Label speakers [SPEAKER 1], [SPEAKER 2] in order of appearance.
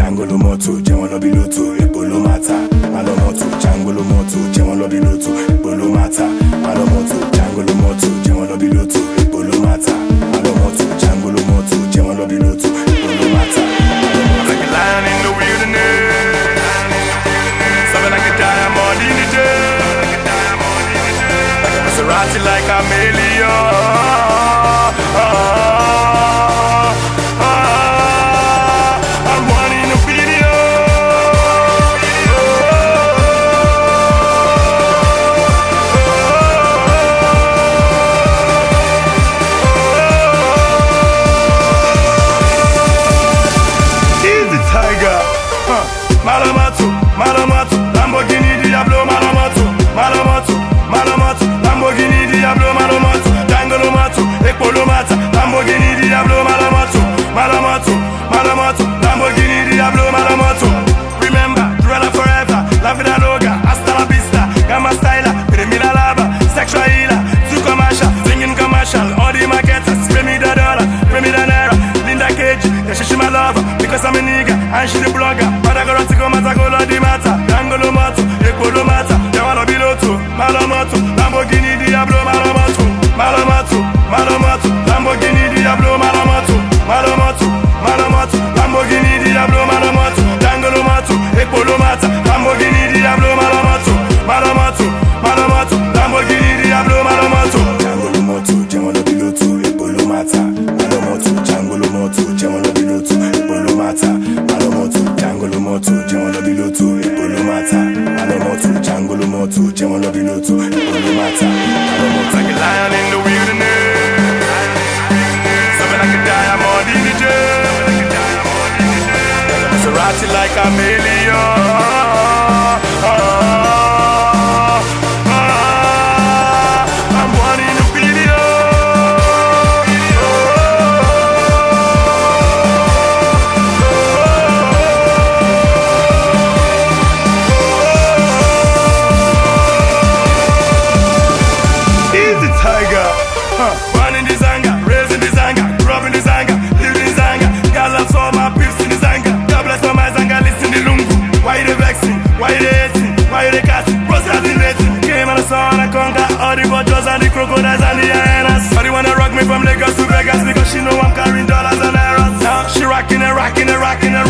[SPEAKER 1] Jangolo moto, Jewolo biloto, Epolo mata. Malo moto, Jangolo moto, Jewolo biloto, Epolo mata. Malo moto, Jangolo moto, Jewolo biloto, Epolo mata. Malo moto, Jangolo moto, Jewolo biloto, Epolo mata.
[SPEAKER 2] Like a lion in the wilderness, something like a diamond in the dirt. Like a Maserati, like a chameleon. I'm one in a video. He's the tiger. Malamatu, Malamatu, Lamborghini Diablo, Malamatu, Malamatu, Malamatu, Lamborghini Diablo, Malamatu, Jangolo matu, Epolo mata, Lamborghini Diablo, Malamatu, Malamatu, Malamatu, Lamborghini Diablo, Malamatu. Remember, Dwella forever, La Vida Loca, hasta la vista, Gamma Styler, Primera Lava, Sexual Healer, Zoo Commercial, Singing Commercial, all the marketers, pay me the dollar, pay me the naira, Linda Cage, yeah, she my lover, because I'm a nigga, and she the blogger, but I got to go, Matagolo di Mata, Jangolo matu, Epolo mata, Jawalo biloto, Malamatu, Lamborghini Diablo, Malamatu, Malamatu, Malamatu, Lamborghini Diablo, Malamatu, Malamatu, Malamatu, Lamborghini Diablo, Malamatu, Jangolo matu, Epolo mata, Lamborghini Diablo, Malamatu, Malamatu, Malamatu, Lamborghini Diablo, Malamatu.
[SPEAKER 1] Jangolo moto, Jewolo biloto, Epolo mata. Malo moto, Jangolo moto, Jewolo biloto, Epolo mata. Malo moto, Jangolo moto, Jewolo biloto, Epolo mata. Malo moto, Jangolo moto, Jewolo biloto, Epolo mata. Malo moto.
[SPEAKER 2] Like a lion in the wilderness, something like a diamond in the dirt. Like a Maserati, like a chameleon. I'm one in a video. He's the tiger. Born in this anger, raised in this anger, grew up in this anger, lived in this anger. God loves all my peeps in this anger. God bless all my zanga, listen the lungu. Why you they vexing? Why you they hating? Why you they casting? Procrastinating. Came on the sun, I conquer all the vultures and the crocodiles and the hyenas. But they wanna rock me from Lagos to Vegas because she know I'm carrying dollars and errands. Now she rocking and rocking and rocking and